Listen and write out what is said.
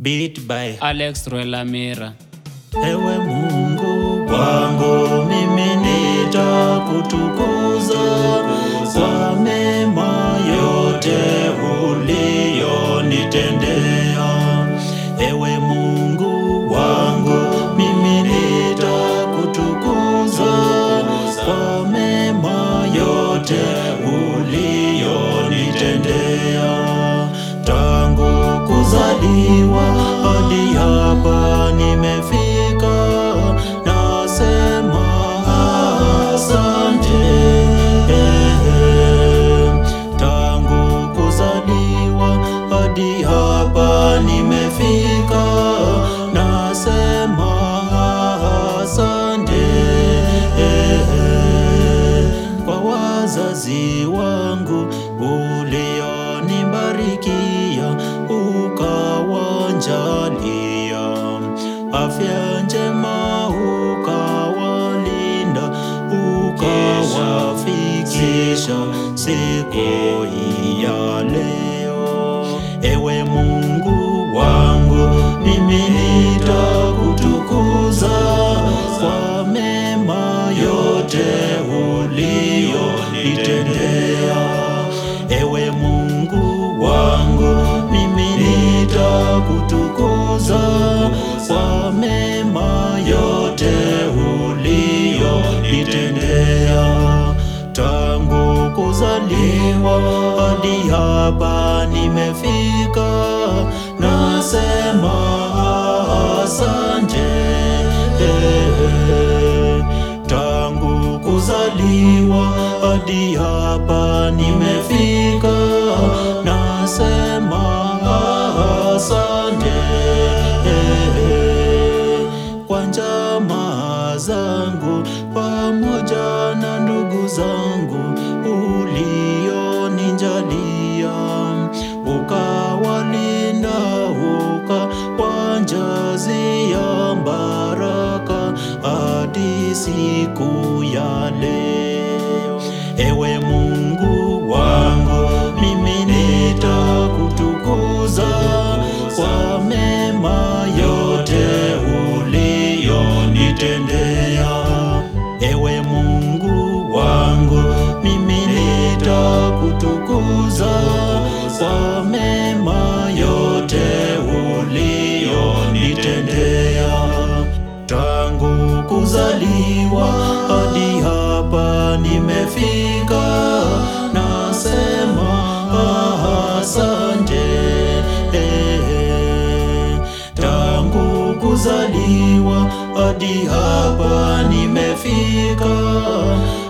Beat by Alex Rwelamira. Ewe Mungu wangu, mimi nitakutukuza kwa mema yote uliyonitendea. Ewe Mungu wangu, mimi nitakutukuza kwa mema yote uliyonitendea. Tangu kuzaliwa hadi hapa nimefika, nasema asante. Tangu kuzaliwa hadi hapa nimefika, nasema asante. Kwa wazazi wangu ulionibarikia, ukawajalia afya njema, ukawalinda, ukawafikisha siku hii ya leo. Ewe Mungu wangu, mimi nitakutukuza kwa mema yote uliyonitendea. Ewe Mungu wangu, mimi nitakutukuza kwa mema yote uliyonitendea. Tangu kuzaliwa hadi hapa nimefika, nasema asante. Tangu kuzaliwa hadi hapa nimefika, nasema asante. Kwa jamaa zangu pamoja na ndugu zangu ulionijalia, ukawalinda, ukawajazia baraka hadi siku ya leo. Ewe Mungu wangu, mimi nitakutukuza kwa mema yote uliyonitendea. Ewe Mungu wangu, mimi nitakutukuza kwa mema yote uliyonitendea. Tangu kuzaliwa hadi hapa nimefika, nasema asante. Tangu kuzaliwa hadi hapa nimefika,